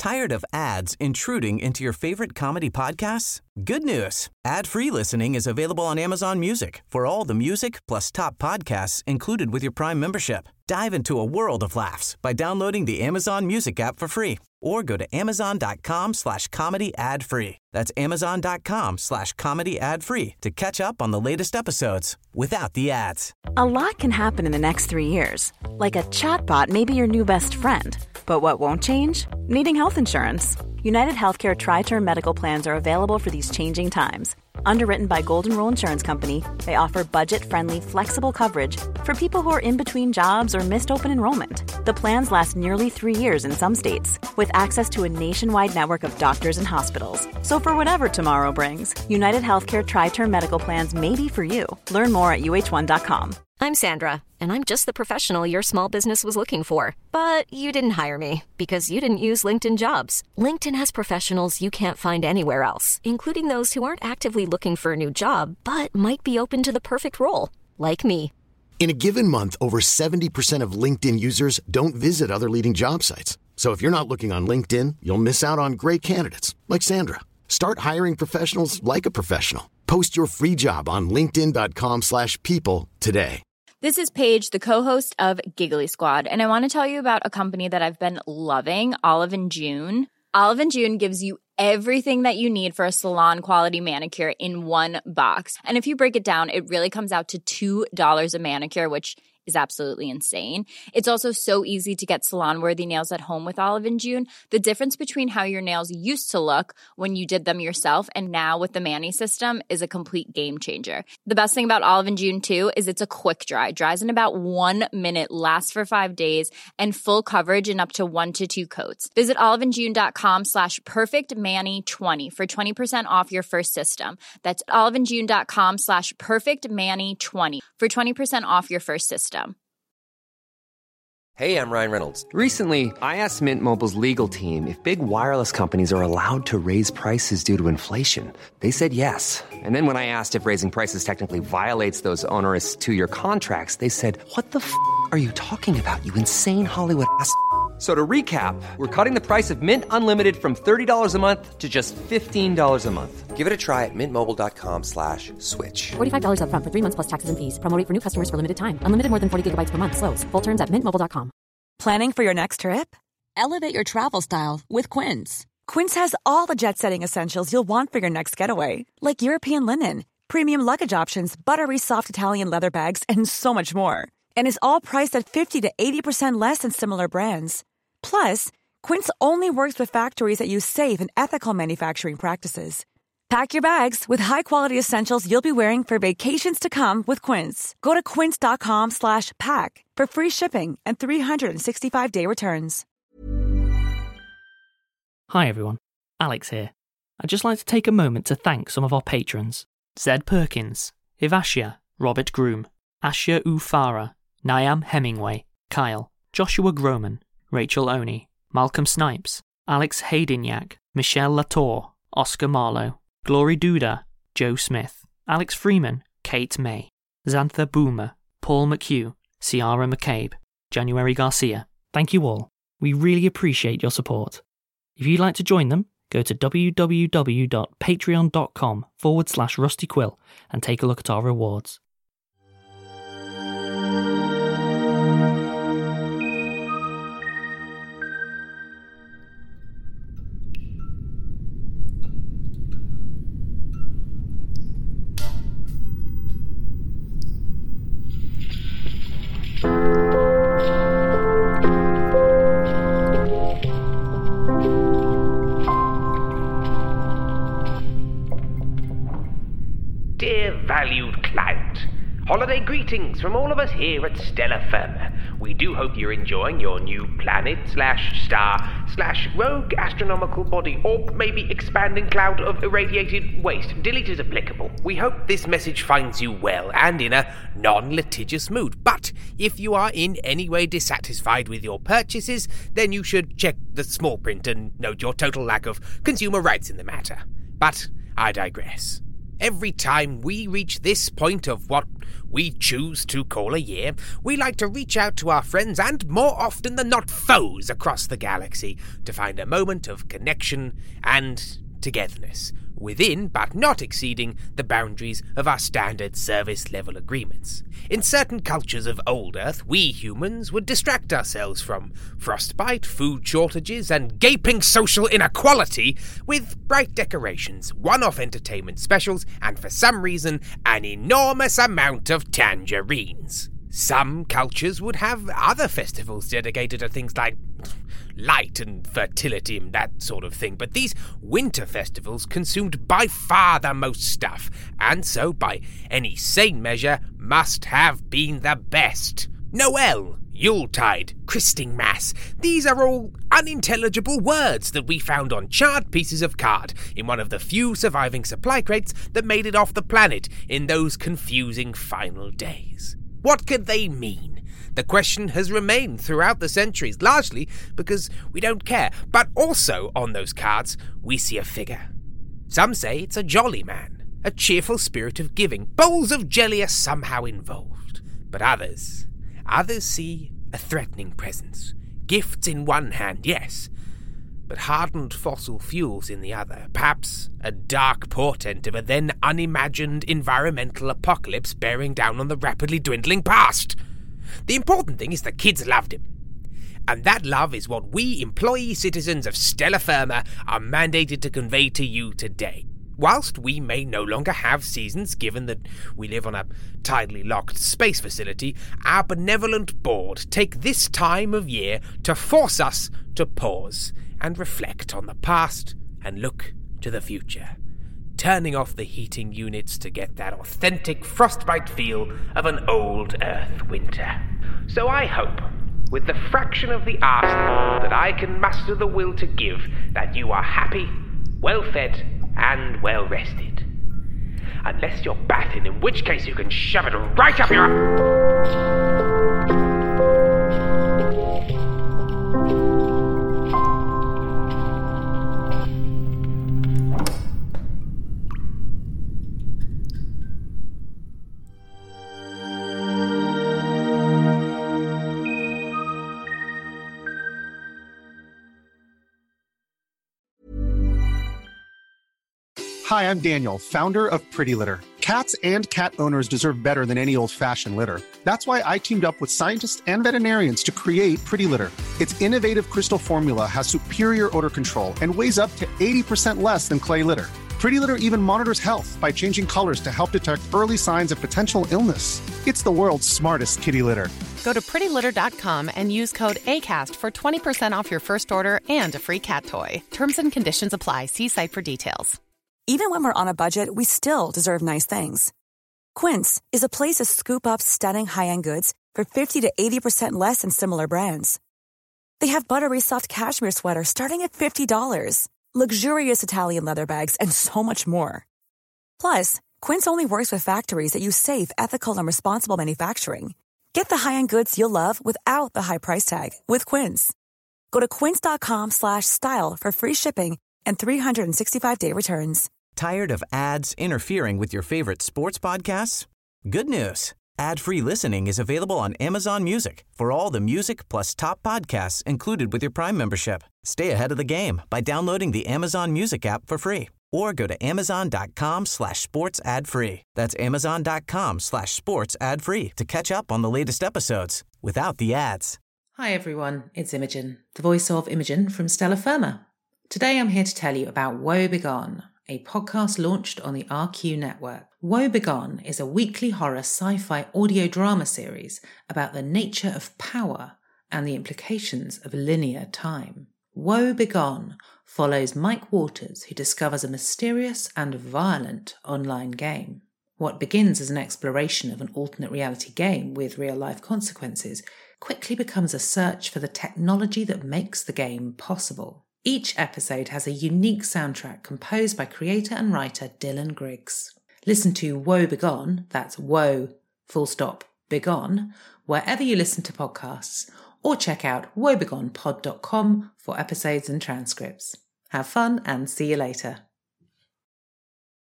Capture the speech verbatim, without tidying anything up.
Tired of ads intruding into your favorite comedy podcasts? Good news. Ad-free listening is available on Amazon Music for all the music plus top podcasts included with your Prime membership. Dive into a world of laughs by downloading the Amazon Music app for free or go to amazon.com slash comedy ad free. That's amazon.com slash comedy ad free to catch up on the latest episodes without the ads. A lot can happen in the next three years. Like a chatbot may be your new best friend. But what won't change? Needing health insurance. United Healthcare Tri-Term Medical Plans are available for these changing times. Underwritten by Golden Rule Insurance Company, they offer budget-friendly, flexible coverage for people who are in between jobs or missed open enrollment. The plans last nearly three years in some states, with access to a nationwide network of doctors and hospitals. So for whatever tomorrow brings, United Healthcare Tri-Term Medical Plans may be for you. Learn more at U H one dot com. I'm Sandra, and I'm just the professional your small business was looking for. But you didn't hire me because you didn't use LinkedIn Jobs. LinkedIn has professionals you can't find anywhere else, including those who aren't actively looking for a new job, but might be open to the perfect role, like me. In a given month, over seventy percent of LinkedIn users don't visit other leading job sites. So if you're not looking on LinkedIn, you'll miss out on great candidates like Sandra. Start hiring professionals like a professional. Post your free job on linkedin.com slash people today. This is Paige, the co-host of Giggly Squad, and I want to tell you about a company that I've been loving, Olive and June. Olive and June gives you everything that you need for a salon-quality manicure in one box. And if you break it down, it really comes out to two dollars a manicure, which is absolutely insane. It's also so easy to get salon-worthy nails at home with Olive and June. The difference between how your nails used to look when you did them yourself and now with the Mani system is a complete game changer. The best thing about Olive and June, too, is it's a quick dry. Dries in about one minute, lasts for five days, and full coverage in up to one to two coats. Visit oliveandjune.com slash perfectmani20 for twenty percent off your first system. That's oliveandjune.com slash perfectmani20 for twenty percent off your first system. Hey, I'm Ryan Reynolds. Recently, I asked Mint Mobile's legal team if big wireless companies are allowed to raise prices due to inflation. They said yes. And then when I asked if raising prices technically violates those onerous two-year contracts, they said, what the f*** are you talking about, you insane Hollywood ass f- So to recap, we're cutting the price of Mint Unlimited from thirty dollars a month to just fifteen dollars a month. Give it a try at mintmobile.com slash switch. forty-five dollars up front for three months plus taxes and fees. Promo rate for new customers for limited time. Unlimited more than forty gigabytes per month. Slows full terms at mint mobile dot com. Planning for your next trip? Elevate your travel style with Quince. Quince has all the jet-setting essentials you'll want for your next getaway, like European linen, premium luggage options, buttery soft Italian leather bags, and so much more. And is all priced at fifty to eighty percent less than similar brands. Plus, Quince only works with factories that use safe and ethical manufacturing practices. Pack your bags with high-quality essentials you'll be wearing for vacations to come with Quince. Go to quince.com slash pack for free shipping and three sixty-five day returns. Hi everyone, Alex here. I'd just like to take a moment to thank some of our patrons. Zed Perkins, Ivashia, Robert Groom, Ashia Ufara, Niam Hemingway, Kyle, Joshua Groman, Rachel Oney, Malcolm Snipes, Alex Haydinyak, Michelle Latour, Oscar Marlowe, Glory Duda, Joe Smith, Alex Freeman, Kate May, Xantha Boomer, Paul McHugh, Ciara McCabe, January Garcia. Thank you all. We really appreciate your support. If you'd like to join them, go to www.patreon.com forward slash Rusty Quill and take a look at our rewards. Dear valued client, holiday greetings from all of us here at Stella Firma. We do hope you're enjoying your new planet slash star slash rogue astronomical body or maybe expanding cloud of irradiated waste. Delete is applicable. We hope this message finds you well and in a non-litigious mood. But if you are in any way dissatisfied with your purchases, then you should check the small print and note your total lack of consumer rights in the matter. But I digress. Every time we reach this point of what we choose to call a year, we like to reach out to our friends and, more often than not, foes across the galaxy to find a moment of connection and togetherness, within but not exceeding the boundaries of our standard service-level agreements. In certain cultures of old Earth, we humans would distract ourselves from frostbite, food shortages, and gaping social inequality with bright decorations, one-off entertainment specials, and for some reason, an enormous amount of tangerines. Some cultures would have other festivals dedicated to things like light and fertility and that sort of thing, but these winter festivals consumed by far the most stuff, and so, by any sane measure, must have been the best. Noel, Yuletide, Christing Mass, these are all unintelligible words that we found on charred pieces of card in one of the few surviving supply crates that made it off the planet in those confusing final days. What could they mean? The question has remained throughout the centuries, largely because we don't care, but also on those cards we see a figure. Some say it's a jolly man, a cheerful spirit of giving. Bowls of jelly are somehow involved, but others, others see a threatening presence. Gifts in one hand, yes, but hardened fossil fuels in the other, perhaps a dark portent of a then unimagined environmental apocalypse bearing down on the rapidly dwindling past. The important thing is the kids loved him. And that love is what we employee citizens of Stellar Firma are mandated to convey to you today. Whilst we may no longer have seasons, given that we live on a tidally locked space facility, our benevolent board take this time of year to force us to pause and reflect on the past and look to the future, turning off the heating units to get that authentic frostbite feel of an old Earth winter. So I hope, with the fraction of the arsenal that I can muster the will to give, that you are happy, well-fed, and well-rested. Unless you're batting, in which case you can shove it right up your... Hi, I'm Daniel, founder of Pretty Litter. Cats and cat owners deserve better than any old-fashioned litter. That's why I teamed up with scientists and veterinarians to create Pretty Litter. Its innovative crystal formula has superior odor control and weighs up to eighty percent less than clay litter. Pretty Litter even monitors health by changing colors to help detect early signs of potential illness. It's the world's smartest kitty litter. Go to pretty litter dot com and use code ACAST for twenty percent off your first order and a free cat toy. Terms and conditions apply. See site for details. Even when we're on a budget, we still deserve nice things. Quince is a place to scoop up stunning high-end goods for fifty to eighty percent less than similar brands. They have buttery soft cashmere sweaters starting at fifty dollars, luxurious Italian leather bags, and so much more. Plus, Quince only works with factories that use safe, ethical, and responsible manufacturing. Get the high-end goods you'll love without the high price tag with Quince. Go to quince dot com slash style for free shipping and three sixty-five day returns. Tired of ads interfering with your favorite sports podcasts? Good news. Ad-free listening is available on Amazon Music for all the music plus top podcasts included with your Prime membership. Stay ahead of the game by downloading the Amazon Music app for free or go to amazon.com slash sports ad free. That's amazon.com slash sports ad free to catch up on the latest episodes without the ads. Hi everyone, it's Imogen, the voice of Imogen from Stellar Firma. Today I'm here to tell you about Woe Begone, a podcast launched on the R Q network. Woe Begone is a weekly horror sci-fi audio drama series about the nature of power and the implications of linear time. Woe Begone follows Mike Waters, who discovers a mysterious and violent online game. What begins as an exploration of an alternate reality game with real-life consequences quickly becomes a search for the technology that makes the game possible. Each episode has a unique soundtrack composed by creator and writer Dylan Griggs. Listen to Woe Begone, that's Woe, full stop, Begone, wherever you listen to podcasts, or check out woe begone pod dot com for episodes and transcripts. Have fun and see you later.